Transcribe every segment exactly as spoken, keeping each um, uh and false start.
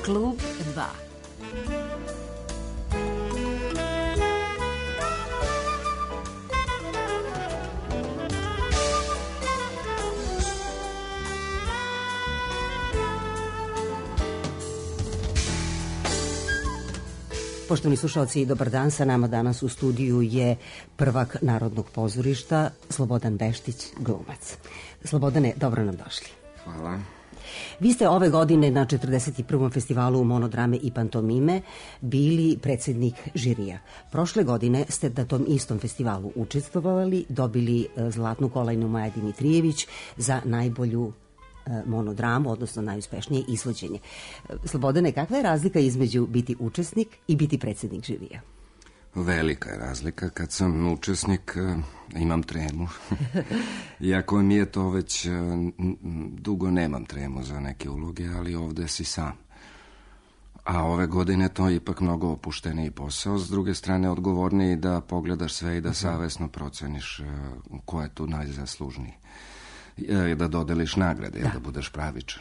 Klub dva. Poštovani slušalci, dobar dan. Sa nama danas u studiju je prvak Narodnog pozorišta Slobodan Beštić, glumac. Slobodane, dobro nam došli. Hvala. Vi ste ove godine na četrdeset prvom festivalu monodrame i pantomime bili predsednik žirija. Prošle godine ste na tom istom festivalu učestvovali, dobili zlatnu kolajnu Maja Dimitrijević za najbolju monodramu, odnosno najuspešnije izvođenje. Slobodane, kakva je razlika između biti učesnik i biti predsednik žirija? Velika je razlika. Kad sam učesnik, imam tremu. Iako mi je to već dugo, nemam tremu za neke uloge, ali ovde si sam. A ove godine to je ipak mnogo opušteniji posao. S druge strane, odgovorniji da pogledaš sve i da savesno proceniš ko je tu najzaslužniji. Da dodeliš nagrade, da. da budeš pravičan.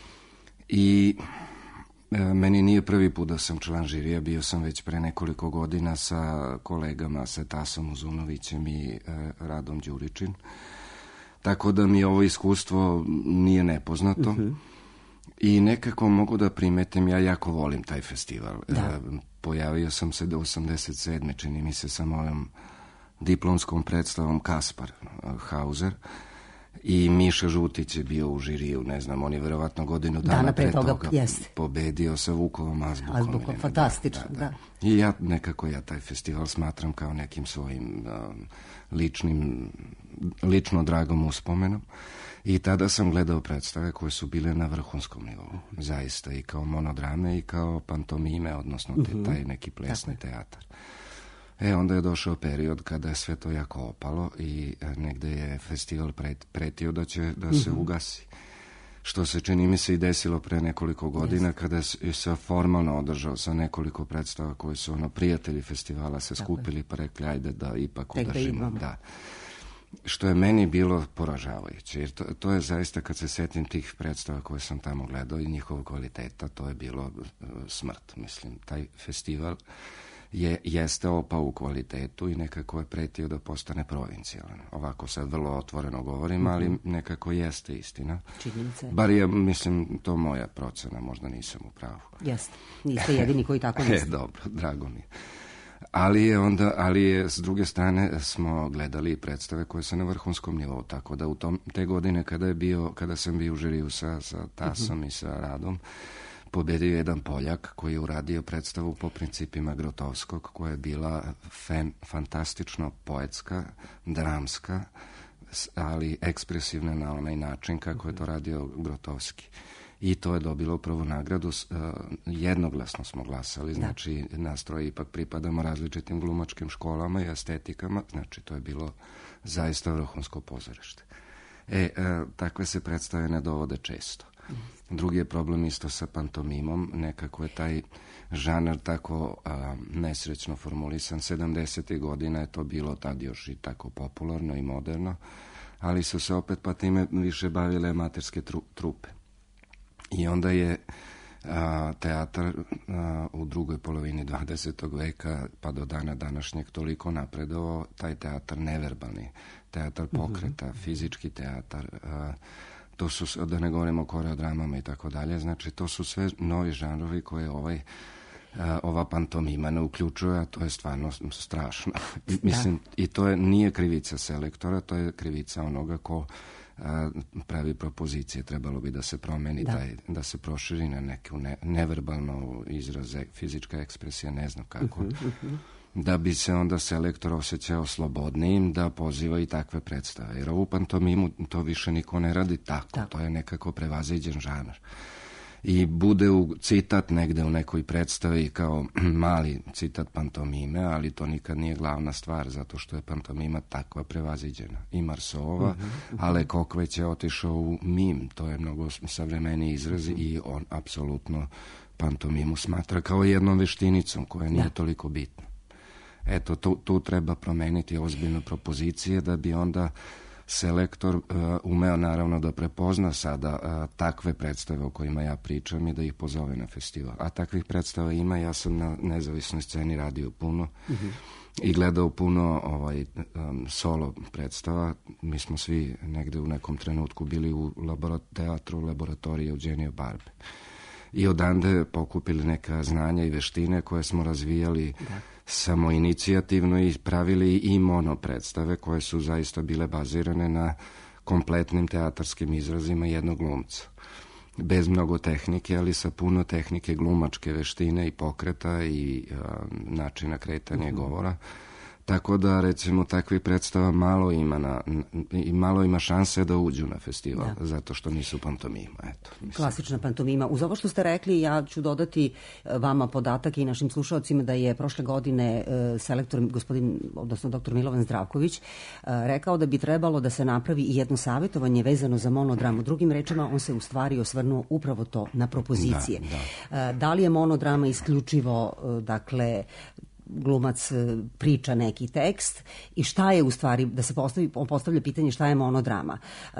I e, meni nije prvi put da sam član žirija, bio sam već pre nekoliko godina sa kolegama, sa Tasom Uzunovićem i e, Radom Đuričin. Tako da mi ovo iskustvo nije nepoznato. Uh -huh. I nekako mogu da primetim, ja jako volim taj festival. E, pojavio sam se do osamdeset sedme čini mi se, sa mojom diplomskom predstavom Kaspar Hauser. I Miša Žutić je bio u žiriju, ne znam, on je verovatno godinu dana, dana pre toga, toga pobedio sa Vukovom azbukom. Azbukom, fantastično, da, da, da. I ja nekako ja taj festival smatram kao nekim svojim uh, ličnim, lično dragom uspomenom. I tada sam gledao predstave koje su bile na vrhunskom nivou, zaista, i kao monodrame i kao pantomime, odnosno te, taj neki plesni teatar. E, onda je došao period kada je sve to jako opalo i negde je festival pretio da će da se ugasi. Što se čini mi se i desilo pre nekoliko godina, kada je se formalno održao sa nekoliko predstava koji su ono prijatelji festivala se skupili pa rekli ajde da ipak održimo. Da. Što je meni bilo poražavajuće, jer to, to je zaista, kad se setim tih predstava koje sam tamo gledao i njihovog kvaliteta, to je bilo uh, smrt, mislim. Taj festival je, jeste opao u kvalitetu i nekako je pretio da postane provincijalan. Ovako sad vrlo otvoreno govorim, ali nekako jeste istina. Činjenica. Bar je, mislim, to moja procena, možda nisam u pravu. Jeste, niste jedini koji tako misli. E, dobro, drago mi je. Ali je onda, ali je s druge strane smo gledali predstave koje su na vrhunskom nivou, tako da u tom, te godine kada je bio, kada sam bio u žiriju sa, sa Tasom uh-huh. i sa Radom, pobedio jedan Poljak koji je uradio predstavu po principima Grotovskog, koja je bila fen, fantastično poetska, dramska, ali ekspresivna na onaj način kako je to radio Grotovski. I to je dobilo prvu nagradu, jednoglasno smo glasali, znači nastroje ipak pripadamo različitim glumačkim školama i estetikama, znači to je bilo zaista vrhunsko pozorište. E, takve se predstave ne dovode često. Drugi je problem isto sa pantomimom, nekako je taj žanar tako a, nesrećno formulisan. sedamdesetih godina je to bilo tad još i tako popularno i moderno, ali su se opet pa time više bavile amaterske tru, trupe. I onda je a, teatar a, u drugoj polovini dvadesetog veka pa do dana današnjeg toliko napredovao, taj teatar neverbalni, teatar pokreta, mm-hmm. fizički teatar, a, to su, da ne govorimo o koreodramama i tako dalje, znači to su sve novi žanrovi koje ovaj, a, ova pantomima ne uključuje, a to je stvarno strašno. Mislim, i to je, nije krivica selektora, to je krivica onoga ko a, pravi propozicije. Trebalo bi da se promeni, da, taj, da se proširi na neku ne, neverbalno izraze, fizička ekspresija, ne znam kako. Uh-huh, uh-huh. Da bi se onda selektor osjećao slobodnijim da poziva i takve predstave. Jer ovu pantomimu to više niko ne radi tako. tako. To je nekako prevaziđen žanar. I bude u citat negde u nekoj predstavi kao mali citat pantomime, ali to nikad nije glavna stvar, zato što je pantomima takva prevaziđena. I Marsova, uh-huh, uh-huh. ale Kokveć je otišao u mim, to je mnogo savremeniji izraz uh-huh. i on apsolutno pantomimu smatra kao jednom veštinicom koja nije da. toliko bitna. Eto, tu, tu treba promeniti ozbiljne propozicije da bi onda selektor uh, umeo naravno da prepozna sada uh, takve predstave o kojima ja pričam i da ih pozove na festival. A takvih predstava ima, ja sam na nezavisnoj sceni radio puno mm-hmm. i gledao puno ovaj, um, solo predstava. Mi smo svi negde u nekom trenutku bili u labora, teatru laboratorije Eugenio Barbe. I odande pokupili neka znanja i veštine koje smo razvijali da. samo inicijativno i pravili i mono predstave koje su zaista bile bazirane na kompletnim teatarskim izrazima jednog glumca. Bez mnogo tehnike, ali sa puno tehnike glumačke veštine i pokreta i a, načina kretanja mm-hmm. govora. Tako da, recimo, takvih predstava malo ima, na, i malo ima šanse da uđu na festival, da. zato što nisu pantomima. Eto, klasična pantomima. Uz ovo što ste rekli, ja ću dodati vama podatak i našim slušalcima da je prošle godine e, selektor, gospodin, odnosno doktor Milovan Zdravković, e, rekao da bi trebalo da se napravi i jedno savjetovanje vezano za monodramu. Drugim rečima, on se u stvari osvrnuo upravo to na propozicije. Da, da. E, da li je monodrama isključivo, e, dakle, glumac priča neki tekst i šta je u stvari, da se postavi, postavlja pitanje šta je monodrama. E,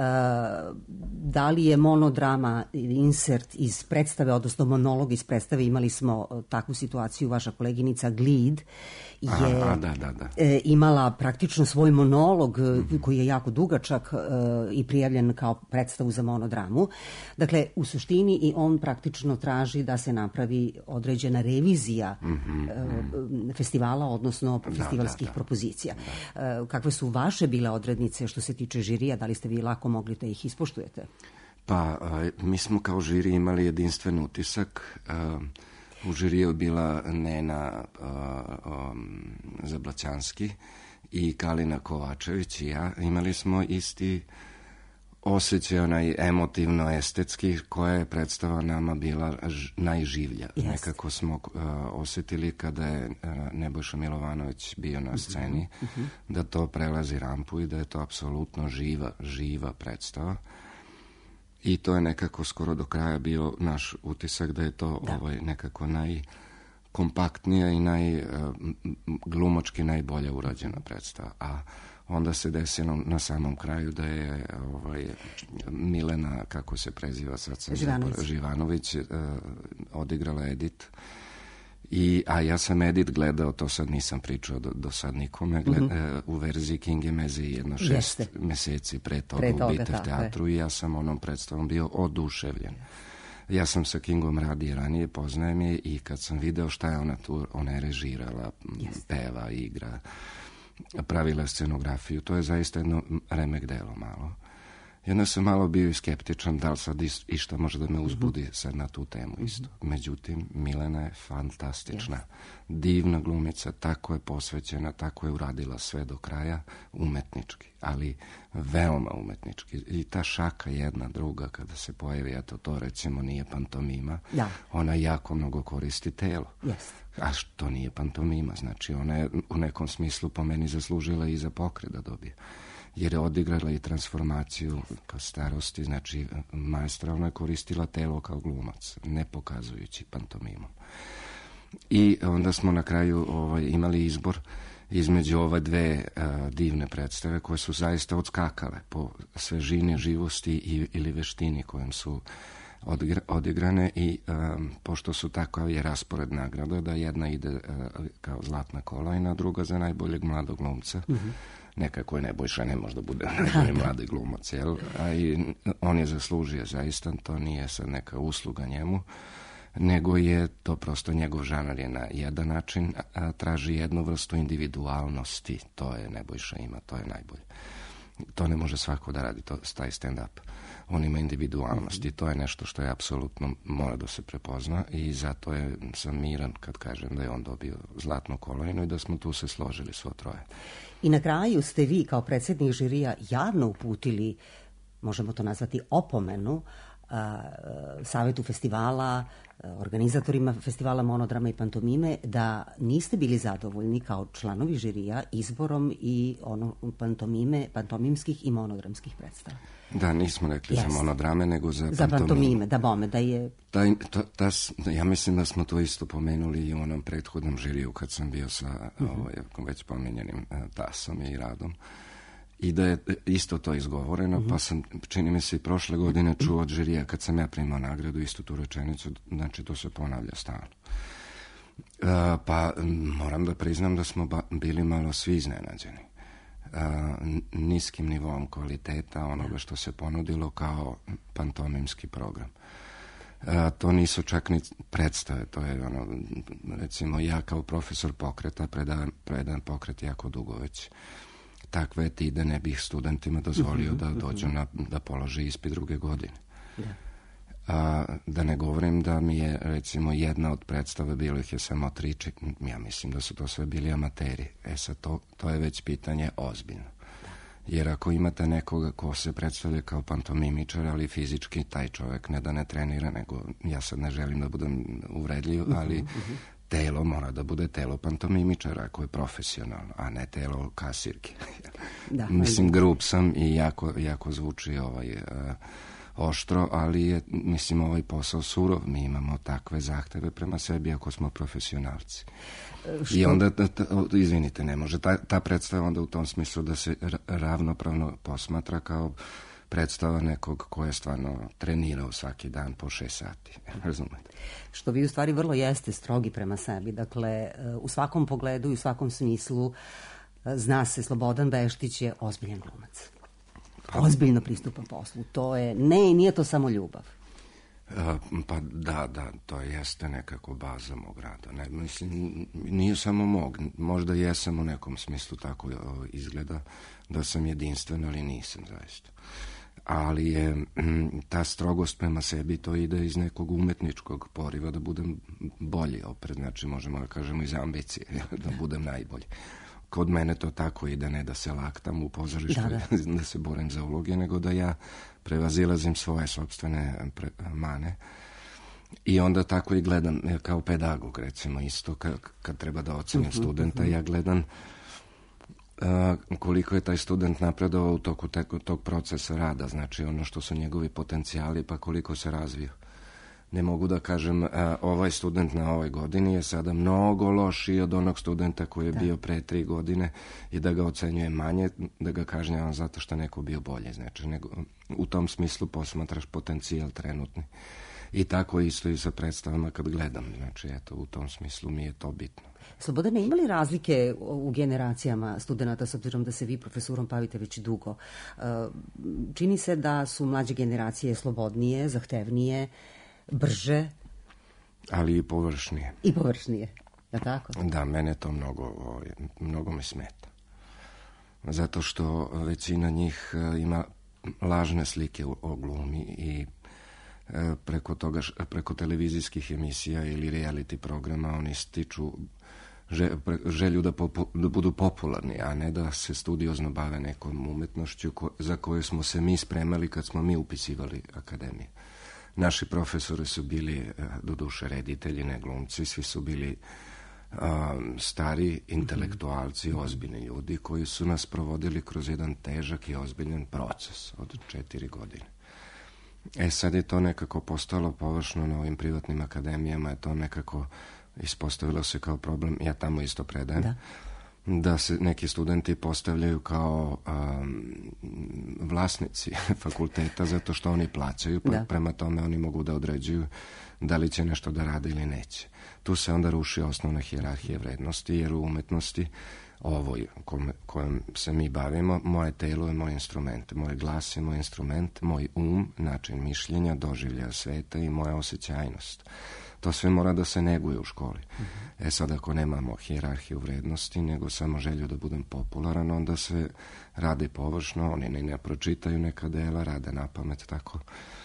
da li je monodrama insert iz predstave, odnosno monolog iz predstave, imali smo takvu situaciju, vaša koleginica Glid je a, a, da, da, da. E, imala praktično svoj monolog mm-hmm. koji je jako dugačak e, i prijavljen kao predstavu za monodramu. Dakle, u suštini i on praktično traži da se napravi određena revizija mm-hmm. e, festivala, odnosno festivalskih da, da, da. propozicija. Da. Kakve su vaše bile odrednice što se tiče žirija? Da li ste vi lako mogli da ih ispoštujete? Pa, mi smo kao žiri imali jedinstven utisak. U žiriju je bila Nena um, Zablaćanski i Kalina Kovačević i ja. Imali smo isti osjećaj, onaj emotivno-estetski, koja je predstava nama bila ž, najživlja. Yes. Nekako smo uh, osjetili kada je uh, Nebojša Milovanović bio na sceni, mm-hmm. da to prelazi rampu i da je to apsolutno živa, živa predstava. I to je nekako skoro do kraja bio naš utisak da je to da. ovaj, nekako najkompaktnija i najglumački uh, najbolje urađena predstava. A onda se desilo na samom kraju da je ovaj, Milena, kako se preziva sad sam Živanović, Živanović uh, odigrala Edit. I, a ja sam Edit gledao, to sad nisam pričao do, do sad nikome, gled, mm-hmm. uh, u verziji Kinge Meze jedno šest Jeste. meseci pre toga, pre toga u Bitev teatru je. I ja sam onom predstavom bio oduševljen. Ja sam sa Kingom radio ranije, poznajem je i kad sam video šta je ona tu, ona je režirala, Jeste. peva, igra, pravila scenografiju, to je zaista jedno remek delo malo. I onda sam malo bio i skeptičan da li sad išta može da me uzbudi mm-hmm. sad na tu temu isto. Mm-hmm. Međutim, Milena je fantastična, yes. divna glumica, tako je posvećena, tako je uradila sve do kraja, umetnički, ali veoma umetnički. I ta šaka jedna, druga, kada se pojavi, eto to recimo nije pantomima, ja. ona jako mnogo koristi telo. Yes. A što nije pantomima, znači ona je u nekom smislu po meni zaslužila i za pokret da dobije. Jer je odigrala i transformaciju ka starosti, znači maestralno je koristila telo kao glumac, ne pokazujući pantomimom. I onda smo na kraju ovaj, imali izbor između ove dve uh, divne predstave koje su zaista odskakale po svežini, živosti i, ili veštini kojom su odigra, odigrane i um, pošto su takav je raspored nagrada da jedna ide uh, kao zlatna kolajna, druga za najboljeg mladog glumca. Mm-hmm. Nekako je Nebojša, ne može da bude najbolji mladi glumac, jel? A i on je zaslužio zaista, to nije sad neka usluga njemu, nego je to prosto njegov žanar je na jedan način, a traži jednu vrstu individualnosti, to je Nebojša ima, to je najbolje. To ne može svako da radi, to taj stand-up. On ima individualnost i to je nešto što je apsolutno mora da se prepozna i zato je sam miran kad kažem da je on dobio zlatnu kolajnu i da smo tu se složili svo troje. I na kraju ste vi kao predsjednik žirija javno uputili, možemo to nazvati opomenu, a, Savetu festivala, organizatorima festivala Monodrama i pantomime, da niste bili zadovoljni kao članovi žirija izborom i ono pantomime, pantomimskih i monodramskih predstava. Da, nismo rekli yes. za monodrame, nego za, za pantomime. pantomime, da bome, da je... Da, ta, ta, ja mislim da smo to isto pomenuli i u onom prethodnom žiriju kad sam bio sa mm-hmm. ovaj, već pomenjenim Tasom i Radom. i da je isto to izgovoreno, mm-hmm. pa sam, čini mi se, i prošle godine čuo od žirija kad sam ja primao nagradu istu tu rečenicu, znači to se ponavlja stalno. Uh, pa moram da priznam da smo ba, bili malo svi iznenađeni uh, niskim nivom kvaliteta onoga što se ponudilo kao pantomimski program. Uh, to nisu čak ni predstave, to je ono, recimo ja kao profesor pokreta predajem, predajem pokret jako dugo već. Takve etide ne bih studentima dozvolio uh-huh, da dođu uh-huh. na, da polože ispit druge godine. Da. A, da ne govorim da mi je recimo jedna od predstava, bilo ih je samo tri, ja mislim da su to sve bili amateri. E sad to, to je već pitanje ozbiljno. Jer ako imate nekoga ko se predstavlja kao pantomimičar, ali fizički taj čovjek ne da ne trenira, nego ja sad ne želim da budem uvredljiv, ali uh-huh, uh-huh. telo mora da bude telo pantomimičara koji je profesionalno, a ne telo kasirke. Da, mislim, grub sam i jako, jako zvuči ovaj... Uh, oštro, ali je, mislim, ovaj posao surov. Mi imamo takve zahteve prema sebi ako smo profesionalci. Što? I onda, izvinite, ne može ta, ta predstava onda u tom smislu da se ravnopravno posmatra kao predstava nekog ko je stvarno trenirao svaki dan po šest sati. Razumete? Što vi u stvari vrlo jeste strogi prema sebi. Dakle, u svakom pogledu i u svakom smislu zna se Slobodan Beštić je ozbiljan glumac. Ozbiljno pristupa poslu. To je, ne, nije to samo ljubav. A, pa da, da, to jeste nekako baza mog rada. Ne, mislim, nije samo mog, možda jesam u nekom smislu tako izgleda da sam jedinstven, ali nisam zaista. Ali je ta strogost prema sebi, to ide iz nekog umetničkog poriva da budem bolji opred, znači možemo da kažemo iz ambicije, da budem najbolji. Kod mene to tako ide, ne da se laktam u pozorištu, da, da. da se borim za uloge, nego da ja prevazilazim svoje sopstvene pre, mane. I onda tako i gledam, kao pedagog recimo isto, kad, kad treba da ocenim uh-huh, studenta, uh-huh. ja gledam uh, koliko je taj student napredovao u toku te, tog procesa rada, znači ono što su njegovi potencijali, pa koliko se razvio. Ne mogu da kažem, a, ovaj student na ovoj godini je sada mnogo lošiji od onog studenta koji je da. bio pre tri godine i da ga ocenjuje manje, da ga kažnjavam zato što neko bio bolje. Znači, nego, u tom smislu posmatraš potencijal trenutni. I tako isto i sa predstavama kad gledam. Znači, eto, u tom smislu mi je to bitno. Slobodane, ima li razlike u generacijama studenta, s obzirom da se vi profesorom bavite već dugo? Čini se da su mlađe generacije slobodnije, zahtevnije, brže. Ali i površnije. I površnije, da tako? Da, mene to mnogo, mnogo me smeta. Zato što većina njih ima lažne slike o glumi i preko toga, preko televizijskih emisija ili reality programa oni stiču želju da, popu, da budu popularni, a ne da se studiozno bave nekom umetnošću ko, za koju smo se mi spremali kad smo mi upisivali akademiju. Naši profesori su bili, do duše, reditelji, ne glumci, svi su bili a, stari intelektualci, ozbiljni ljudi koji su nas provodili kroz jedan težak i ozbiljan proces od četiri godine. E sad je to nekako postalo površno na ovim privatnim akademijama, je to nekako ispostavilo se kao problem, ja tamo isto predajem, da, da se neki studenti postavljaju kao um, vlasnici fakulteta zato što oni plaćaju, pa da. prema tome oni mogu da određuju da li će nešto da rade ili neće. Tu se onda ruši osnovna hijerarhija vrednosti, jer u umetnosti ovoj kojom se mi bavimo, moje telo je moj instrument, moj glas je moj instrument, moj um, način mišljenja, doživljaja sveta i moja osjećajnost. To sve mora da se neguje u školi. Uh-huh. E sad, ako nemamo hijerarhiju vrednosti, nego samo želju da budem popularan, onda se rade površno, oni ne, ne pročitaju neka dela, rade na pamet tako.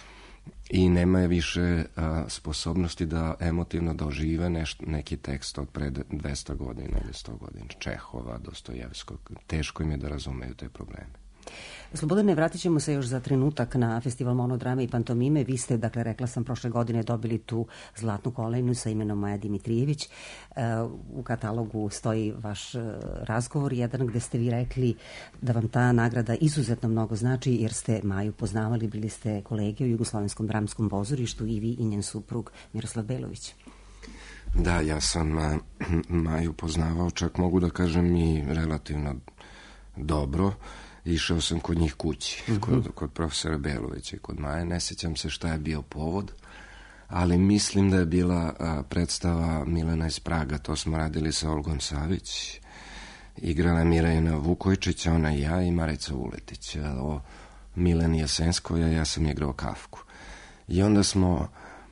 I nema je više a, sposobnosti da emotivno dožive neš, neki tekst od pred dvesta godina ili sto godina. Čehova, Dostojevskog. Teško im je da razumeju te probleme. Slobodane, vratit ćemo se još za trenutak na festival monodrame i pantomime. Vi ste, dakle, rekla sam, prošle godine dobili tu zlatnu kolejnu sa imenom Maja Dimitrijević. U katalogu stoji vaš razgovor, jedan gde ste vi rekli da vam ta nagrada izuzetno mnogo znači, jer ste Maju poznavali, bili ste kolege u Jugoslovenskom dramskom pozorištu, i vi i njen suprug Miroslav Belović. Da, ja sam Maju poznavao, čak mogu da kažem i relativno dobro, Išao sam kod njih kući, mm-hmm. kod, kod profesora Belovića i kod Maje. Ne sjećam se šta je bio povod, ali mislim da je bila a, predstava Milena iz Praga. To smo radili sa Olgom Savić. Igrala je Mirjana Vukojičić, ona i ja, i Marica Uletić. O Milen Jesenskoj, a ja sam igrao Kafku. I onda smo,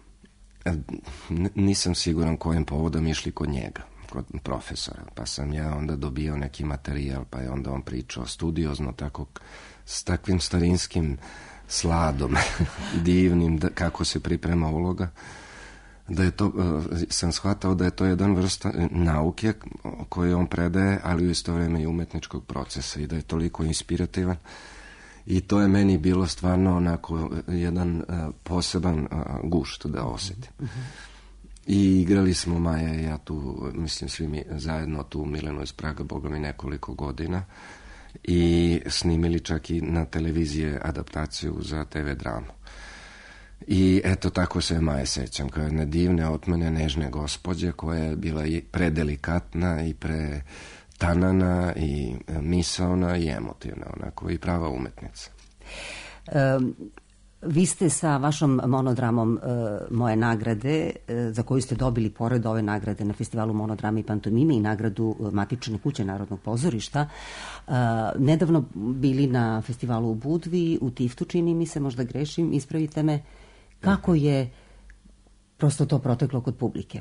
nisam siguran kojim povodom, išli kod njega, kod profesora, pa sam ja onda dobio neki materijal, pa je onda on pričao studiozno, tako, s takvim starinskim sladom, divnim, da, kako se priprema uloga, da je to, sam shvatao da je to jedan vrsta nauke koju on predaje, ali u isto vrijeme i umetničkog procesa, i da je toliko inspirativan. I to je meni bilo stvarno onako jedan uh, poseban uh, gušt da osjetim. Mm-hmm. I igrali smo, Maja i ja tu, mislim svi mi zajedno tu Milenu iz Praga, boga mi, nekoliko godina, i snimili čak i na televizije adaptaciju za te ve dramu. I eto, tako se Maje sećam, kao jedne divne, od mene nežne gospođe, koja je bila i predelikatna i pre tanana i misaona i emotivna, onako, i prava umetnica. Um, vi ste sa vašom monodramom uh, Moje nagrade, uh, za koju ste dobili pored ove nagrade na festivalu monodrame i pantomime i nagradu Matične kuće Narodnog pozorišta, uh, nedavno bili na festivalu u Budvi, u Tiftu, čini mi se, možda grešim, ispravite me, kako je prosto to proteklo kod publike?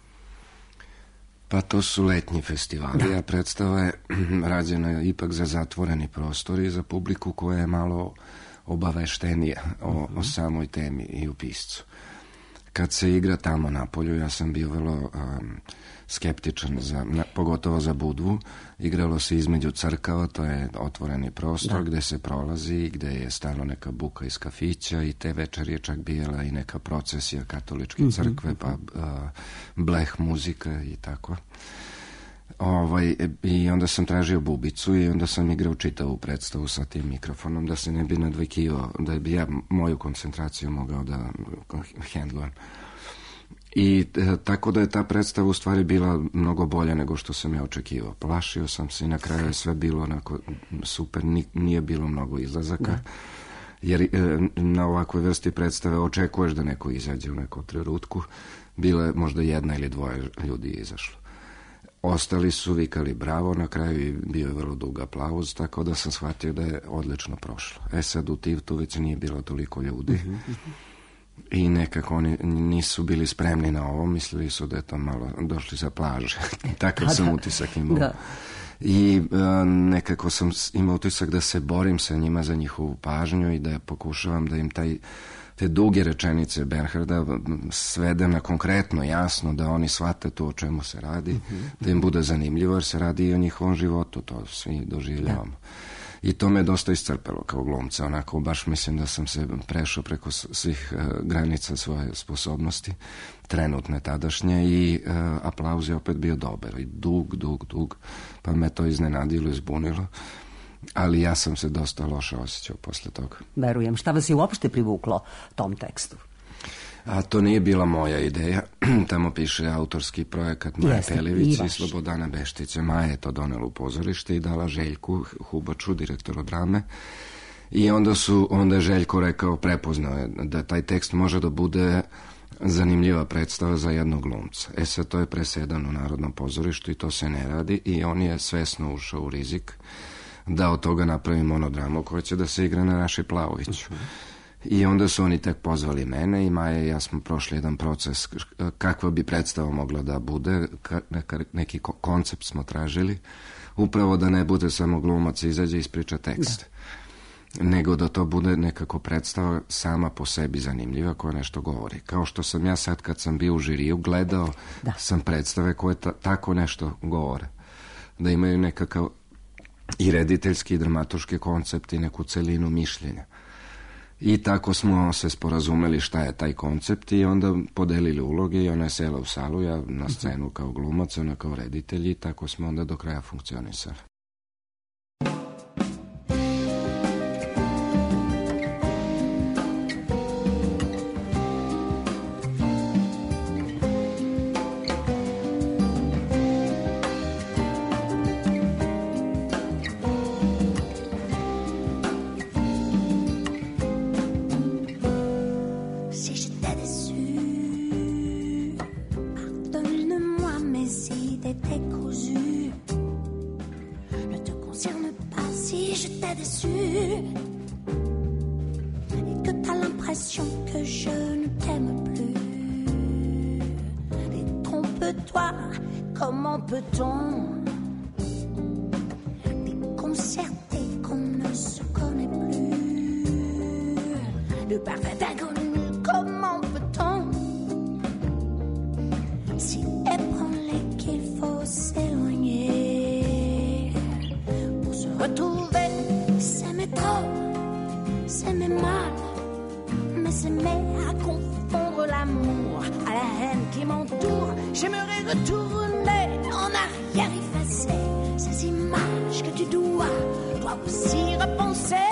Pa to su letnji festivali, a predstava je rađena ipak za zatvoreni prostor i za publiku koja je malo obaveštenija o, uh-huh. o samoj temi i u piscu. Kad se igra tamo na polju, ja sam bio vrlo um, skeptičan, za, na, pogotovo za Budvu. Igralo se između crkava, to je otvoreni prostor, da, gde se prolazi, gde je stalno neka buka iz kafića, i te večer je čak bijela i neka procesija katoličke uh-huh. crkve, pa uh, bleh muzika i tako. Ovaj, i onda sam tražio bubicu i onda sam igrao čitavu predstavu sa tim mikrofonom, da se ne bi nadvikivao, da bi ja moju koncentraciju mogao da hendlujem. I e, tako da je ta predstava u stvari bila mnogo bolja nego što sam ja očekivao. Plašio sam se i na kraju je sve bilo onako super, ni, nije bilo mnogo izlazaka. Da. Jer e, na ovakvoj vrsti predstave očekuješ da neko izađe u nekom trenutku. Bilo je možda jedna ili dvoje ljudi izašlo. Ostali su vikali bravo, na kraju bio je vrlo dug aplauz, tako da sam shvatio da je odlično prošlo. E sad u Tiftu već nije bilo toliko ljudi uh-huh. i nekako oni nisu bili spremni na ovo, mislili su da je to malo došli sa plaže. Takav sam utisak imao. Da. I uh, nekako sam imao utisak da se borim sa njima za njihovu pažnju i da pokušavam da im taj te duge rečenice Bernharda svedem na konkretno, jasno, da oni shvate to o čemu se radi, mm-hmm. da im bude zanimljivo, jer se radi i o njihovom životu, to svi doživljavamo. Da. I to me dosta iscrpelo kao glumca, onako baš mislim da sam se prešao preko svih uh, granica svoje sposobnosti, trenutne tadašnje, i uh, aplauz je opet bio dobar, i dug, dug, dug, pa me to iznenadilo, izbunilo. Ali ja sam se dosta loše osjećao posle toga. Verujem. Šta vas je uopšte privuklo tom tekstu? A to nije bila moja ideja. Tamo piše autorski projekat Maje Pelević i, i Slobodana Beštića. Maja je to donela u pozorište i dala Željku Hubaču, direktoru drame. I onda su, onda je Željko rekao, prepoznao je da taj tekst može da bude zanimljiva predstava za jednog glumca. E sad, to je presedan u Narodnom pozorištu i to se ne radi, i on je svesno ušao u rizik da od toga napravi monodramu koja će da se igra na Raši Plavoviću. Uh-huh. I onda su oni tek pozvali mene i Maja i ja smo prošli jedan proces kakva bi predstava mogla da bude, neki koncept smo tražili, upravo da ne bude samo glumac izađe i ispriča tekst, da. nego da to bude nekako predstava sama po sebi zanimljiva koja nešto govori. Kao što sam ja sad kad sam bio u žiriju gledao da. sam predstave koje ta, tako nešto govore. Da imaju nekakav i rediteljski i dramaturški koncept i neku celinu mišljenja. I tako smo se sporazumeli šta je taj koncept i onda podelili uloge i ona je sela u salu, ja na scenu kao glumac, ona kao reditelj, i tako smo onda do kraja funkcionisali. si je t'ai déçu et que t'as l'impression que je ne t'aime plus. Détrompe-toi, comment peut-on déconcerter qu'on ne se connaît plus? Le parfait inconnu, comment peut-on si ébranlé qu'il faut s'éloigner pour se retrouver? S'aimer trop, s'aimer mal, mais s'aimer à confondre l'amour à la haine qui m'entoure. J'aimerais retourner en arrière, effacer ces images que tu dois, toi aussi repenser.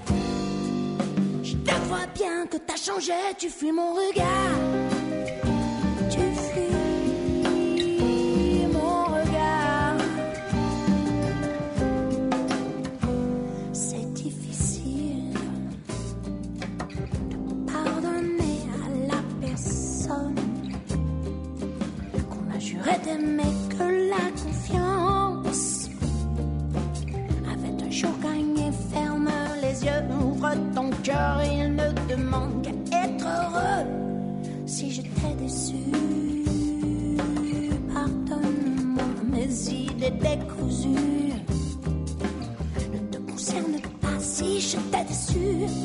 Je te vois bien que t'as changé, tu fuis mon regard. Tu fuis mon regard. C'est difficile de pardonner à la personne qu'on a juré d'aimer, que la confiance avait un jour gagné. Ferme les yeux, ouvre ton cœur, il ne demande qu'à être heureux. Si je t'ai déçu, pardonne-moi mes idées décousues. Ne te concerne pas si je t'ai déçu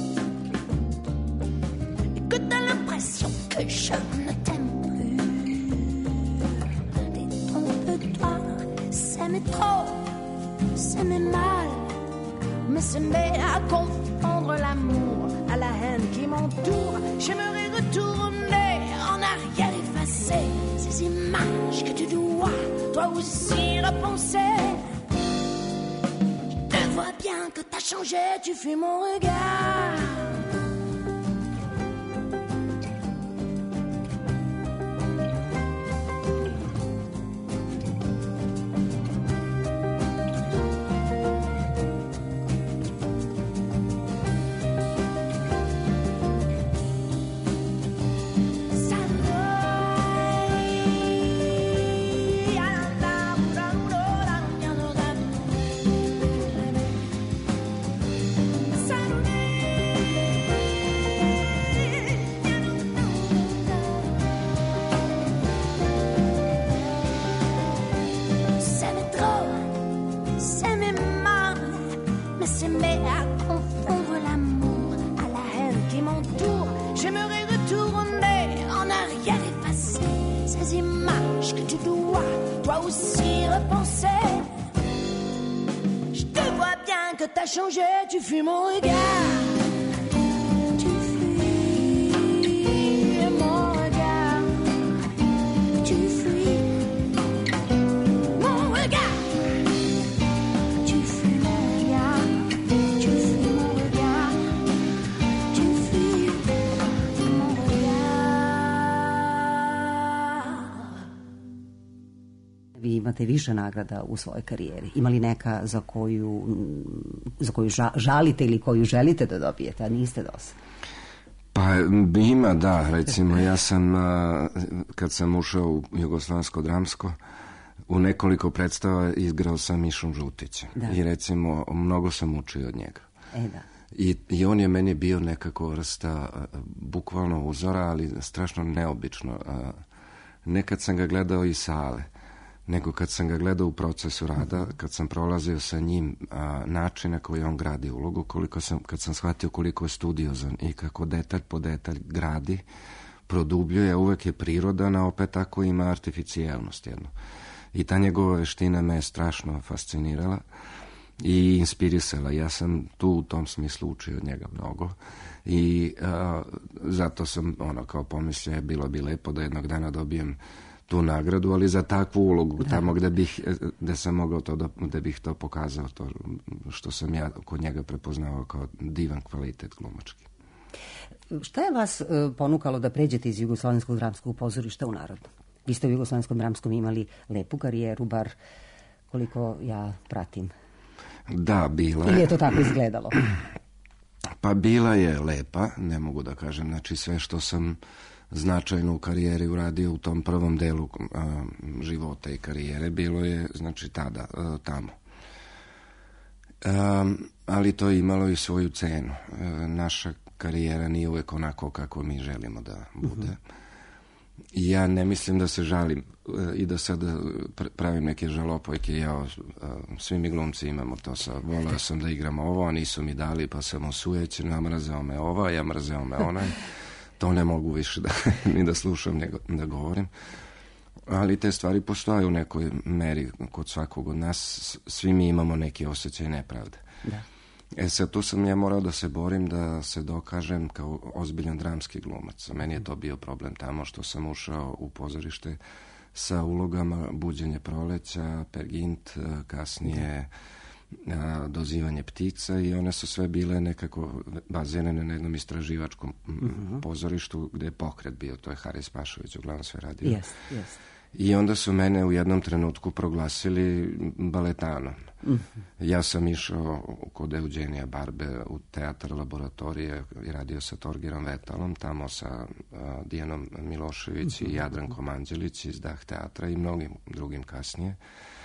et que t'as l'impression que je ne t'aime plus. Détrompe-toi, s'aimer trop, s'aimer mal, mais s'aimer à confondre l'amour à la haine qui m'entoure. J'aimerais retourner en arrière, effacer ces images que tu dois, toi aussi repenser. Je te vois bien que t'as changé, tu fuis mon regard. T'as changé, tu fuis mon regard. Tu fuis mon regard. Tu fuis mon regard. Tu fuis mon regard. Tu fuis mon regard. Tu fuis mon regard. Vi imate više nagrada u svojoj karijeri. Ima li neka za koju, za koju žalite ili koju želite da dobijete, a niste dosad? Pa ima, da. Recimo, ja sam, kad sam ušao u Jugoslovensko dramsko, u nekoliko predstava igrao sam Mišom Žutića. Da. I recimo, mnogo sam učio od njega. E, da. I, I on je meni bio nekako vrsta bukvalno uzora, ali strašno neobično. Nekad sam ga gledao iz sale, nego kad sam ga gledao u procesu rada, kad sam prolazio sa njim a, način na koji on gradi ulogu, koliko sam, kad sam shvatio koliko je studiozan i kako detalj po detalj gradi, produbljuje, uvek je prirodan, a opet tako ima artificijelnost jednu. I ta njegova veština me je strašno fascinirala i inspirisala. Ja sam tu u tom smislu učio od njega mnogo i a, zato sam ono kao pomislio, bilo bi lepo da jednog dana dobijem tu nagradu, ali za takvu ulogu, da. Tamo gde bih, gde sam mogao to, da, gde bih to pokazao, to što sam ja kod njega prepoznao kao divan kvalitet glumački. Šta je vas ponukalo da pređete iz Jugoslovenskog dramskog pozorišta u Narodno? Vi ste u Jugoslovenskom dramskom imali lepu karijeru, bar koliko ja pratim. Da, bila je. Ili je to tako izgledalo? Pa bila je lepa, ne mogu da kažem. Znači sve što sam značajno u karijeri uradio u tom prvom delu a, života i karijere bilo je, znači, tada, a, tamo. Um, ali to je imalo i svoju cenu. E, naša karijera nije uvek onako kako mi želimo da bude. Uh-huh. Ja ne mislim da se žalim e, i da sad pravim neke žalopojke. Ja, e, svi mi glumci imamo to sa, volao sam da igram ovo, a nisu mi dali, pa sam osujećen, ja mrzeo me ova, ja mrzeo me onaj. To ne mogu više da, ni da slušam, nego da govorim. Ali te stvari postoje u nekoj meri kod svakog od nas. Svi mi imamo neki osjećaj nepravde. Da. E sad, tu sam ja morao da se borim, da se dokažem kao ozbiljan dramski glumac. Meni je to bio problem tamo što sam ušao u pozorište sa ulogama Buđenje proleća, Peer Gynt, kasnije a, Dozivanje ptica, i one su sve bile nekako bazirane na jednom istraživačkom uh-huh. pozorištu gde je pokret bio, to je Haris Pašović uglavnom sve radio. Yes, yes. I onda su mene u jednom trenutku proglasili baletanom. Uh-huh. Ja sam išao kod Eugenija Barbe u teatar Laboratorije i radio sa Torgerom Vetalom, tamo sa uh, Dijanom Milošević uh-huh. i Jadrankom Anđelić iz Dah teatra i mnogim drugim kasnije.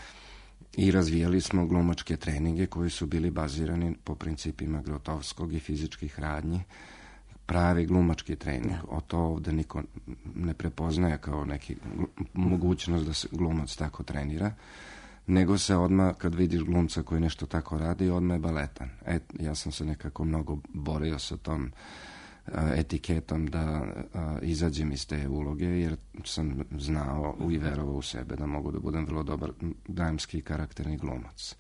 I razvijali smo glumačke treninge koji su bili bazirani po principima Grotovskog i fizičkih radnji. Pravi glumački trening. Da. O to ovde niko ne prepoznaje kao neki mogućnost da se glumac tako trenira, nego se odmah, kad vidiš glumca koji nešto tako radi, odmah je baletan. E, ja sam se nekako mnogo borio sa tom a, etiketom da a, izađem iz te uloge, jer sam znao i verovao u sebe da mogu da budem vrlo dobar dramski karakterni glumac.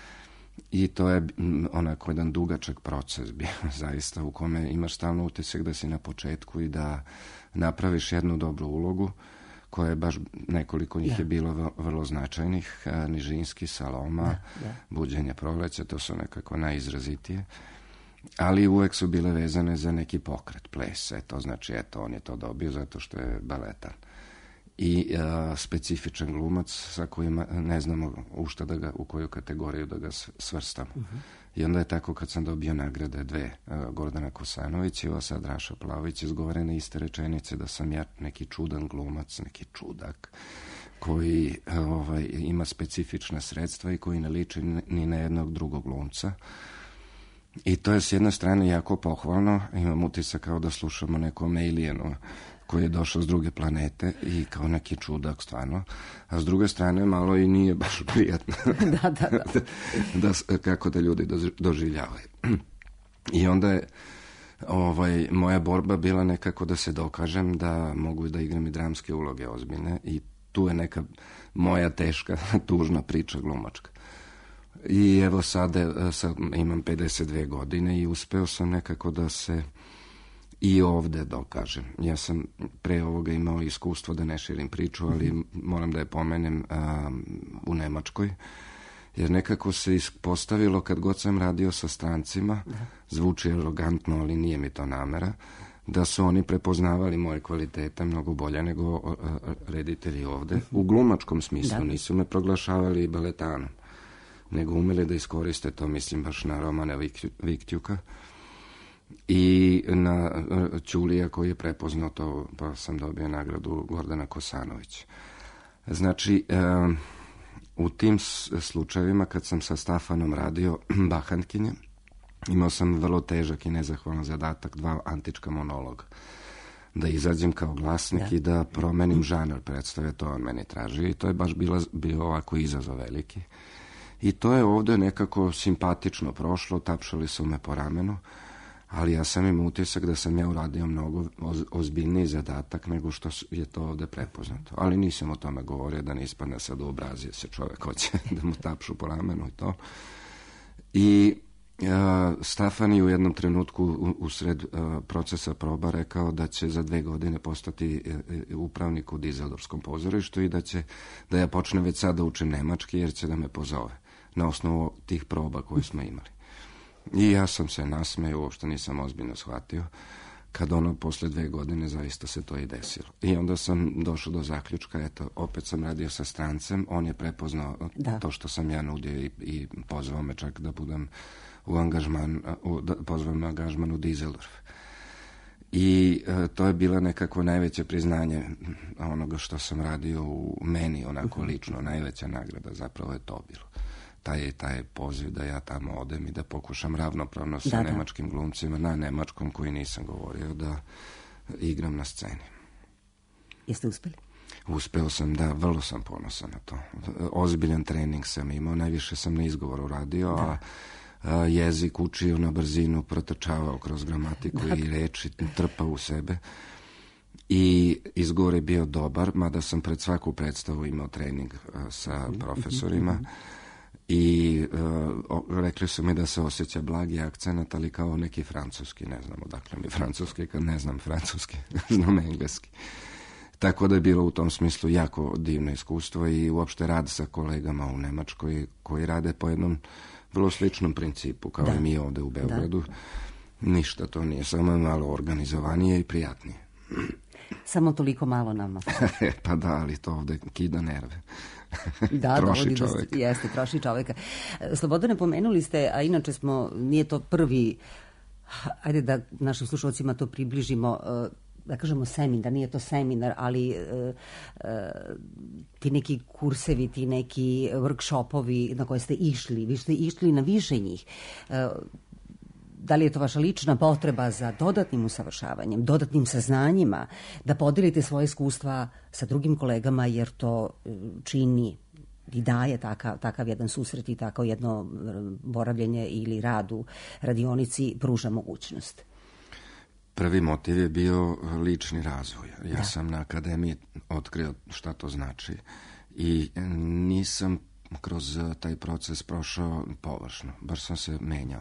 I to je onako jedan dugačak proces bio, zaista, u kome imaš stalno utisak da si na početku i da napraviš jednu dobru ulogu, koja je baš, nekoliko njih da. je bilo vrlo značajnih, Nižinski, Saloma, da, da. Buđenje proleća, to su nekako najizrazitije, ali uvek su bile vezane za neki pokret, ples, eto, znači, eto, on je to dobio zato što je baletan. I a, specifičan glumac sa kojima ne znamo u šta da ga, u koju kategoriju da ga svrstamo. Uh-huh. I onda je tako kad sam dobio nagrade dve, a, Gordana Kosanović i ova sad Raša Plavić, izgovorene iste rečenice da sam ja neki čudan glumac, neki čudak, koji a, ovaj, ima specifična sredstva i koji ne liči ni na jednog drugog glumca. I to je s jedne strane jako pohvalno, imam utisak kao da slušamo nekom Alienu koji je došao s druge planete i kao neki čudak stvarno, a s druge strane malo i nije baš prijatno da, da, da. da, kako da ljudi doživljavaju. I onda je ovaj, moja borba bila nekako da se dokažem da mogu da igram i dramske uloge ozbiljne, i tu je neka moja teška, tužna priča glumačka. I evo sada, sad imam pedeset dve godine i uspeo sam nekako da se i ovde dokažem. Ja sam pre ovoga imao iskustvo, da ne širim priču, ali mm-hmm. moram da je pomenem um, u Nemačkoj, jer nekako se ispostavilo kad god sam radio sa strancima, da. Zvuči arogantno, ali nije mi to namera, da su oni prepoznavali moje kvalitete mnogo bolje nego uh, reditelji ovde. Mm-hmm. U glumačkom smislu, da. Nisu me proglašavali baletanom, nego umeli da iskoriste to, mislim baš na Romana Viktjuka i na Ćulija koji je prepoznao to, pa sam dobio nagradu Gordana Kosanović. Znači, e, u tim slučajevima kad sam sa Stafanom radio Bahatkinje, imao sam vrlo težak i nezahvalan zadatak, dva antička monologa. Da izađem kao glasnik ja. I da promenim žanr predstave, to on meni traži, i to je baš bilo, bio ovako izazov veliki. I to je ovde nekako simpatično prošlo, tapšali su me po ramenu, ali ja sam imao utisak da sam ja uradio mnogo ozbiljniji zadatak nego što je to ovde prepoznato. Ali nisam o tome govorio, da ne ispadne sad u obrazije se čovek hoće da mu tapšu po ramenu i to. I uh, Stafan je u jednom trenutku u, usred uh, procesa proba rekao da će za dve godine postati uh, upravnik u Dizeldorfskom pozorištu i da će da ja počnem već sad da učim nemački, jer će da me pozove na osnovu tih proba koje smo imali. I ja sam se nasmejao, uopšte nisam ozbiljno shvatio, kad ono posle dve godine zaista se to i desilo. I onda sam došao do zaključka, eto, opet sam radio sa strancem, on je prepoznao da. To što sam ja nudio i, i pozvao me čak da budem u angažman, u, da, pozvao me angažman u Dizeldorf. I e, to je bila nekako najveće priznanje onoga što sam radio u meni, onako lično, najveća nagrada, zapravo je to bilo. taj, taj poziv da ja tamo odem i da pokušam ravnopravno sa da, da. nemačkim glumcima, na nemačkom koji nisam govorio, da igram na sceni. Jeste uspeli? Uspeo sam, da, vrlo sam ponosan na to. Ozbiljan trening sam imao, najviše sam na izgovoru radio, a, a jezik učio na brzinu, protrčavao kroz gramatiku da. I reči, trpao u sebe. I izgovor je bio dobar, mada sam pred svaku predstavu imao trening a, sa profesorima i a, rekli su mi da se osjeća blagi akcenat, ali kao neki francuski, ne znam odakle mi francuski, kad ne znam francuski, znam engleski. Tako da je bilo u tom smislu jako divno iskustvo i uopšte rad sa kolegama u Nemačkoj koji rade po jednom vrlo sličnom principu kao da. I mi ovde u Beogradu. Da. Ništa to nije, samo je malo organizovanije i prijatnije. Samo toliko malo nama. Pa da, ali to ovde kida nerve. Da, troši da, čoveka. Da, jeste, troši čoveka. Slobodane, pomenuli ste, a inače smo, nije to prvi, ajde da našim slušalcima to približimo, da kažemo seminar, nije to seminar, ali e, e, ti neki kursevi, ti neki workshopovi na koje ste išli, vi ste išli na više njih. E, da li je to vaša lična potreba za dodatnim usavršavanjem, dodatnim saznanjima, da podelite svoje iskustva sa drugim kolegama, jer to čini i daje takav, takav jedan susret i tako jedno boravljenje ili rad u radionici pruža mogućnost? Prvi motiv je bio lični razvoj. Ja da. Sam na akademiji otkrio šta to znači i nisam kroz taj proces prošao površno, baš sam se menjao.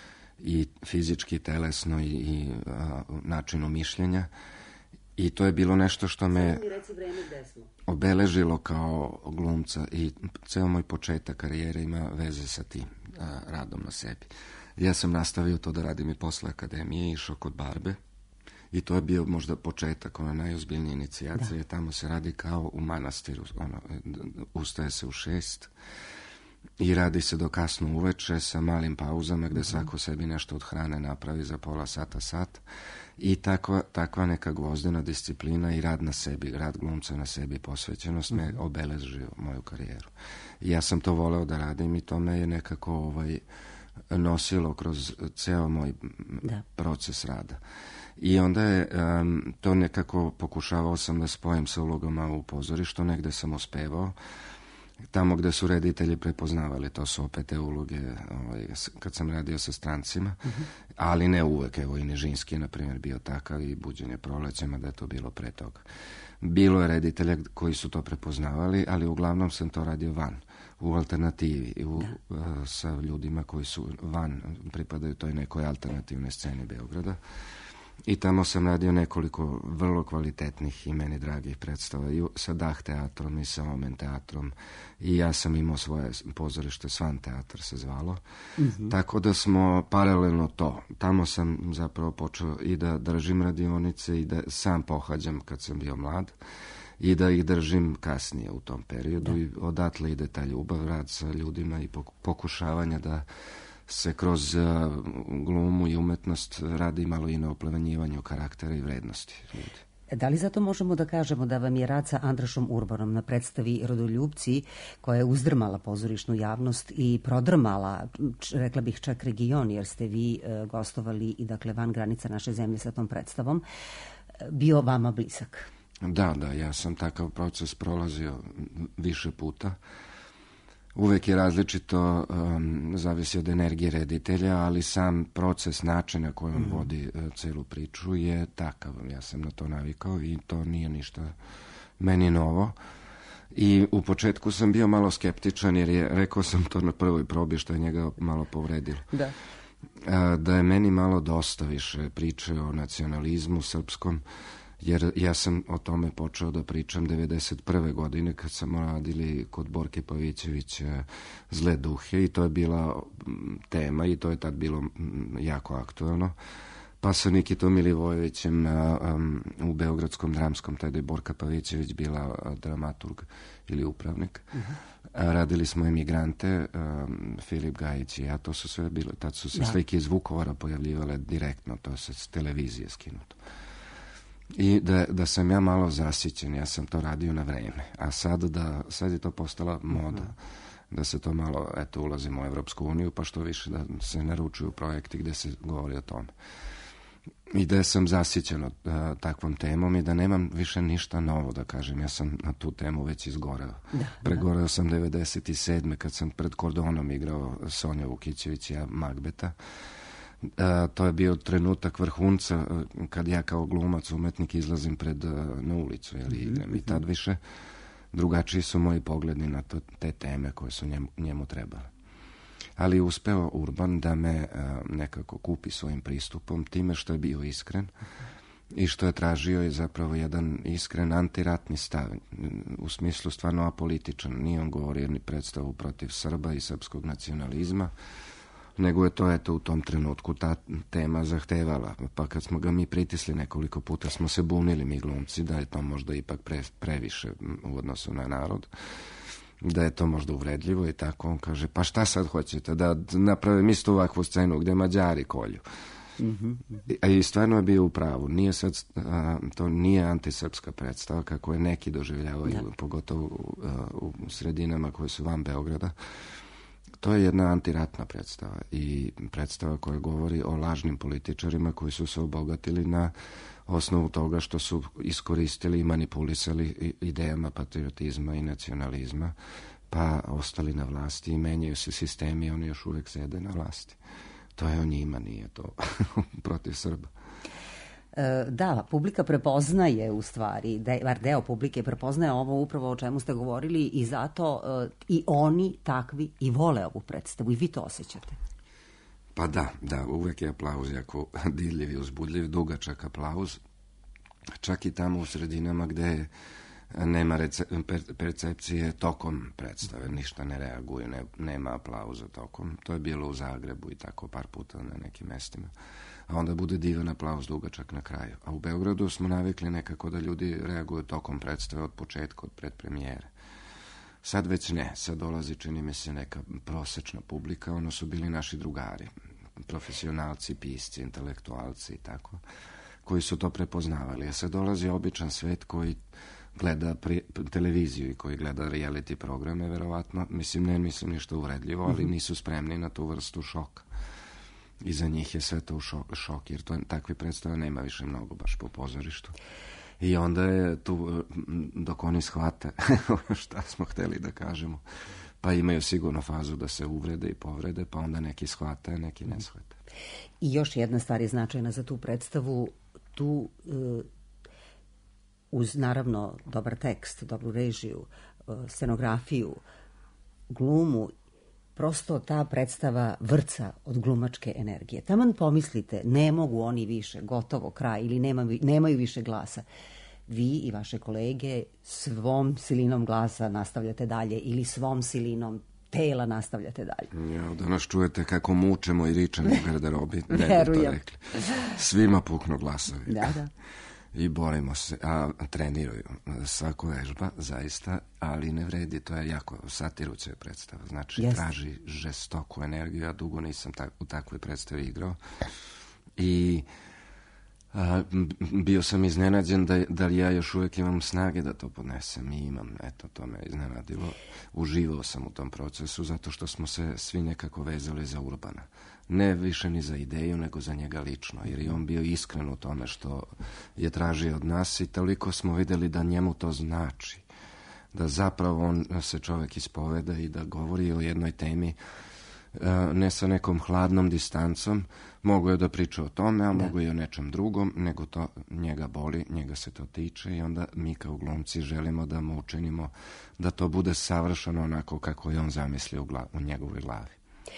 I fizički, telesno i, i a, načinu mišljenja. I to je bilo nešto što me obeležilo kao glumca i ceo moj početak karijere ima veze sa tim a, radom na sebi. Ja sam nastavio to da radim i posle akademije, išao kod barbe i to je bio možda početak, ona najozbiljnija inicijacija. Tamo se radi kao u manastiru, ono, ustaje se u šest i radi se do kasno uveče sa malim pauzama gde svako sebi nešto od hrane napravi za pola sata, sat. I takva, takva neka gvozdena disciplina i rad na sebi, rad glumca na sebi, posvećenost me obeležio moju karijeru. I ja sam to voleo da radim i to me je nekako ovaj, nosilo kroz ceo moj da. Proces rada. I onda je um, to nekako pokušavao sam da spojim sa ulogama u pozorištu, negde sam uspevao. Tamo gde su reditelji prepoznavali, to su opet te uloge ovaj, kad sam radio sa strancima, uh-huh. ali ne uvek, evo i Nižinski na primjer bio takav i Buđenje prolećema da je to bilo pre toga. Bilo je reditelja koji su to prepoznavali, ali uglavnom sam to radio van, u alternativi, u, uh, sa ljudima koji su van, pripadaju toj nekoj alternativnoj sceni Beograda. I tamo sam radio nekoliko vrlo kvalitetnih i meni dragih predstava i sa Dah teatrom i sa Omen teatrom i ja sam imao svoje pozorište, Svan teatr se zvalo. Mm-hmm. Tako da smo paralelno to. Tamo sam zapravo počeo i da držim radionice i da sam pohađam kad sam bio mlad i da ih držim kasnije u tom periodu da. I odatle ide ta ljubav, rad sa ljudima i pokušavanja da se kroz uh, glumu i umetnost radi malo i na oplemenjivanju karaktera i vrednosti ljudi. Da li zato možemo da kažemo da vam je rad sa Andrašom Urbanom na predstavi Rodoljupci, koja je uzdrmala pozorišnu javnost i prodrmala, rekla bih čak region, jer ste vi uh, gostovali i dakle van granica naše zemlje sa tom predstavom, bio vama blizak? Da, da, ja sam takav proces prolazio više puta. Uvek je različito, um, zavisi od energije reditelja, ali sam proces, način na koji on mm. vodi uh, celu priču je takav. Ja sam na to navikao i to nije ništa meni novo. I u početku sam bio malo skeptičan jer je, rekao sam to na prvoj probi što je njega malo povredilo. Da. Uh, da je meni malo dosta više priče o nacionalizmu srpskom, jer ja sam o tome počeo da pričam devedeset prve godine kad sam radili kod Borke Pavićevića Zle duhe i to je bila tema i to je tad bilo jako aktuelno. Pa sa Nikitom Milivojevićem um, u Beogradskom dramskom, tada je Borka Pavićević bila dramaturg ili upravnik. Uh-huh. Radili smo Emigrante, um, Filip Gajić i ja, to su sve bilo, tad su se da. Slike iz Vukovara pojavljivale direktno, to je s televizije skinuto. I da, da sam ja malo zasićen, ja sam to radio na vreme, a sad, da, sad je to postala moda. da se to malo, eto, ulazimo u Evropsku uniju, pa što više da se naručuju projekti gde se govori o tome. I da sam zasićen uh, takvom temom i da nemam više ništa novo da kažem. Ja sam na tu temu već izgoreo. Da, Pregoreo da. sam devedeset sedme kad sam pred Kordonom igrao Sonja Vukićević i ja Magbeta. Uh, to je bio trenutak vrhunca uh, kad ja kao glumac, umetnik izlazim pred uh, na ulicu jel, mm-hmm. igram. I tad više drugačiji su moji pogledi na to, te teme koje su njemu, njemu trebale. Ali uspeo Urban da me a, nekako kupi svojim pristupom time što je bio iskren i što je tražio je zapravo jedan iskren antiratni stav, u smislu stvarno apolitičan. Nije on govorio ni predstavu protiv Srba i srpskog nacionalizma, nego je to eto u tom trenutku ta tema zahtevala. Pa kad smo ga mi pritisli nekoliko puta smo se bunili mi glumci da je to možda ipak pre, previše u odnosu na narod, da je to možda uvredljivo i tako. On kaže, pa šta sad hoćete, da napravim istu ovakvu scenu gde Mađari kolju. Mm-hmm. I stvarno je bio u pravu. Nije sad, a, to nije antisrpska predstava kako je neki doživljavaju, da. Pogotovo a, u sredinama koje su van Beograda. To je jedna antiratna predstava i predstava koja govori o lažnim političarima koji su se obogatili na osnovu toga što su iskoristili i manipulisali idejama patriotizma i nacionalizma, pa ostali na vlasti i menjaju se sistemi i oni još uvek sede na vlasti. To je o njima, nije to protiv Srba. Da, publika prepoznaje u stvari, bar deo publike prepoznaje ovo upravo o čemu ste govorili i zato uh, i oni takvi i vole ovu predstavu i vi to osjećate. Pa da, da, uvek je aplauz jako dirljiv i uzbudljiv, dugačak aplauz, čak i tamo u sredinama gde nema rece- per- percepcije tokom predstave, ništa ne reaguju, ne, nema aplauza tokom. To je bilo u Zagrebu i tako par puta na nekim mestima. A onda bude divan aplauz dugačak na kraju. A u Beogradu smo navikli nekako da ljudi reaguju tokom predstave od početka, od predpremijere. Sad već ne, sad dolazi, čini mi se, neka prosečna publika, ono su bili naši drugari, profesionalci, pisci, intelektualci i tako, koji su to prepoznavali. A sad dolazi običan svet koji gleda pri, televiziju i koji gleda reality programe, verovatno, mislim, ne mislim ništa uvredljivo, ali nisu spremni na tu vrstu šoka. I za njih je sve to u šok, šok jer to, takve predstave nema više mnogo baš po pozorištu. I onda je tu, dok oni shvate šta smo hteli da kažemo, pa imaju sigurno fazu da se uvrede i povrede, pa onda neki shvate, neki ne shvate. I još jedna stvar je značajna za tu predstavu, tu uh, uz naravno dobar tekst, dobru režiju, uh, scenografiju, glumu, prosto ta predstava vrca od glumačke energije. Taman pomislite, ne mogu oni više, gotovo, kraj, ili nema, nemaju više glasa. Vi i vaše kolege svom silinom glasa nastavljate dalje ili svom silinom tela nastavljate dalje. Ja, da nas čujete kako mučemo i ričemo u garderobi. Ne bi to rekli. Svima puknu glasovi. Da, da. I borimo se, a treniraju svako vežba, zaista, ali ne vredi, to je jako satiruća predstava, znači yes. traži žestoku energiju, ja dugo nisam tak, u takvoj predstavi igrao i a, bio sam iznenađen da, da ja još uvijek imam snage da to podnesem i imam, eto, to me iznenadilo, uživao sam u tom procesu zato što smo se svi nekako vezali za Urbana. Ne više ni za ideju, nego za njega lično, jer je on bio iskren u tome što je tražio od nas i toliko smo videli da njemu to znači, da zapravo on se čovjek ispoveda i da govori o jednoj temi ne sa nekom hladnom distancom, mogu je da priča o tome, a da. mogu i o nečem drugom, nego to njega boli, njega se to tiče i onda mi kao glumci želimo da mu učinimo da to bude savršeno onako kako je on zamislio u, glav, u njegovoj glavi.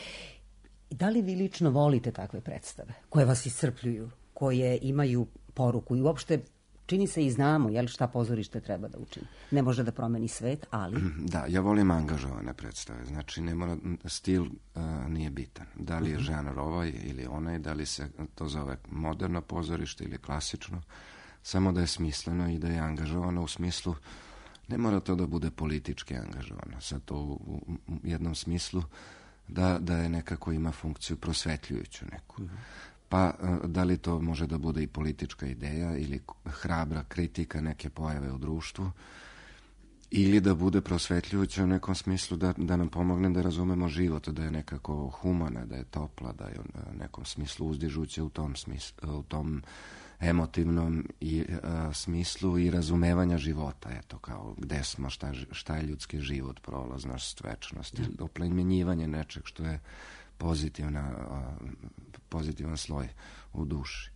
Da li vi lično volite takve predstave koje vas iscrpljuju, koje imaju poruku i uopšte čini se i znamo jel, šta pozorište treba da učini? Ne može da promeni svet, ali... Da, ja volim angažovane predstave, znači ne mora, stil uh, nije bitan. Da li je žanr ovaj ili onaj, da li se to zove moderno pozorište ili klasično, samo da je smisleno i da je angažovano u smislu, ne mora to da bude politički angažovano, sad to u, u, u jednom smislu da, da je nekako ima funkciju prosvetljujuću neku. Mm-hmm. Pa da li to može da bude i politička ideja ili hrabra kritika neke pojave u društvu ili da bude prosvetljujuća u nekom smislu da, da nam pomogne da razumemo život, da je nekako humana, da je topla, da je u nekom smislu uzdižuća u tom smislu, u tom emotivnom i a, smislu i razumevanja života, eto, kao gde smo, šta, šta je ljudski život, prolaznost, večnost, ili oplemenjivanje nečeg što je pozitivna, a, pozitivan sloj u duši.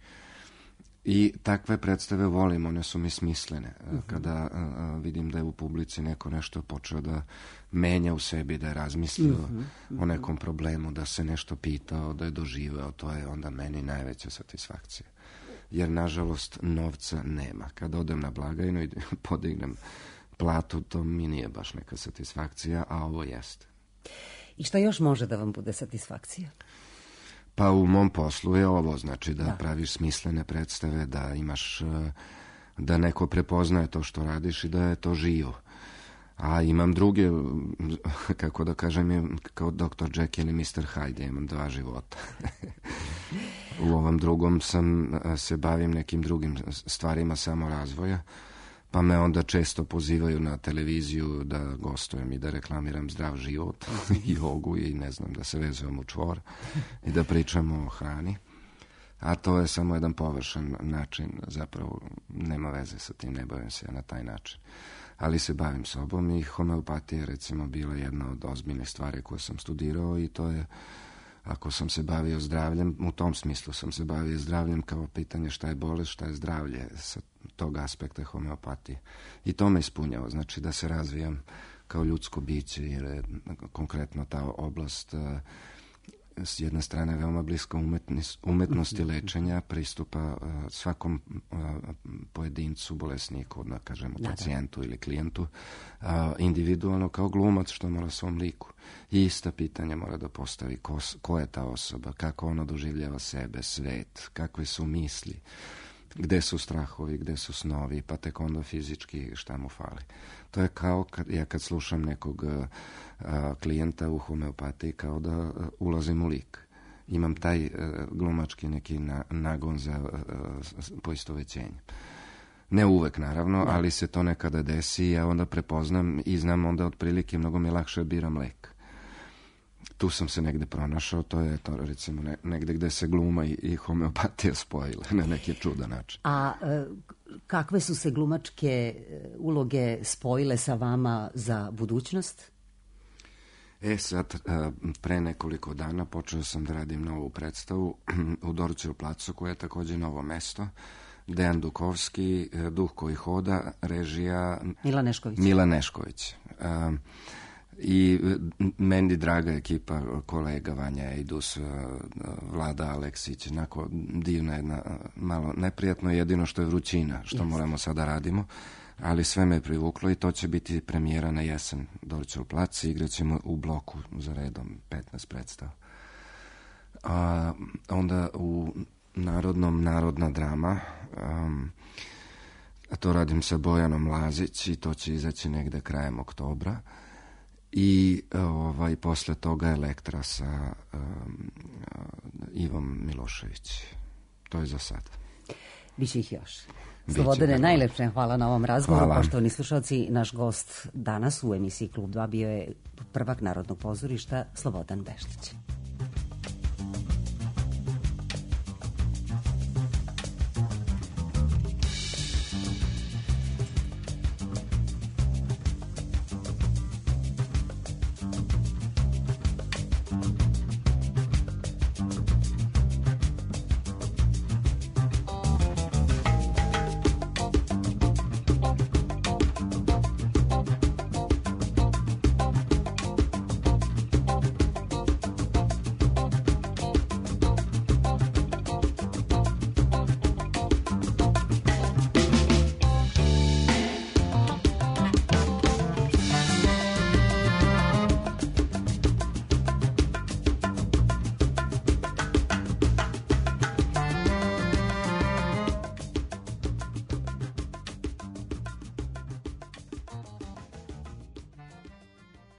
I takve predstave volim, one su mi smislene. Uh-huh. Kada a, vidim da je u publici neko nešto počeo da menja u sebi, da je razmislio uh-huh. Uh-huh. o nekom problemu, da se nešto pitao, da je doživeo, to je onda meni najveća satisfakcija. Jer, nažalost, novca nema. Kada odem na blagajnu i podignem platu, to mi nije baš neka satisfakcija, a ovo jeste. I šta još može da vam bude satisfakcija? Pa u mom poslu je ovo, znači da, da praviš smislene predstave, da imaš, da neko prepoznaje to što radiš i da je to živo. A imam druge, kako da kažem, kao doktor Jekyll i mister Hyde, imam dva života. U ovom drugom sam, se bavim nekim drugim stvarima samorazvoja, pa me onda često pozivaju na televiziju da gostujem i da reklamiram zdrav život, jogu i ne znam, da se vezujem u čvor i da pričamo o hrani. A to je samo jedan površan način, zapravo nema veze sa tim, ne bavim se ja na taj način. Ali se bavim sobom i homeopatija je recimo bila jedna od ozbiljnih stvari koje sam studirao i to je, ako sam se bavio zdravljem, u tom smislu sam se bavio zdravljem kao pitanje šta je bolest, šta je zdravlje sa tog aspekta homeopatije. I to me ispunjava, znači da se razvijam kao ljudsko biće, jer je konkretno ta oblast s jedne strane veoma bliska umetnosti lečenja, pristupa svakom pojedincu, bolesniku, da kažemo pacijentu ili klijentu, individualno kao glumac što mora svom liku. I ista pitanja mora da postavi ko, ko je ta osoba, kako ona doživljava sebe, svet, kakve su misli, gde su strahovi, gde su snovi, pa tek onda fizički šta mu fali. To je kao kad, ja kad slušam nekog a, klijenta u homeopatiji, kao da a, ulazim u lik. Imam taj a, glumački neki na, nagon za a, poistovećenje. Ne uvek, naravno, ali se to nekada desi i ja onda prepoznam i znam onda otprilike mnogo mi je lakše biram lek. Tu sam se negde pronašao, to je to recimo ne, negde gde se gluma i, i homeopatija spojile na neki čudan način. A e, kakve su se glumačke uloge spojile sa vama za budućnost? E sad, pre nekoliko dana počeo sam da radim novu predstavu u Dorćevu placu, koja je takođe novo mesto. Dejan Dukovski, Duh koji hoda, režija Mila Nešković. Mila Nešković. Um, I meni draga ekipa, kolega Vanja Ejdus, Vlada Aleksić, onako divna jedna, malo neprijatno, jedino što je vrućina, što yes. moramo sada radimo, ali sve me je privuklo i to će biti premijera na jesen Dorćev plac, igraćemo u bloku za redom petnaest predstava. A onda u Narodnom narodna drama, um, a to radim sa Bojanom Lazić i to će izaći negde krajem oktobra. I ovaj, posle toga Elektra sa um, Ivom Milošević. To je za sad. Biće ih još. Slobodane, najlepše hvala na ovom razgovoru. Hvala. Poštovani slušalci, naš gost danas u emisiji Klub dva bio je prvak Narodnog pozorišta Slobodan Beštić.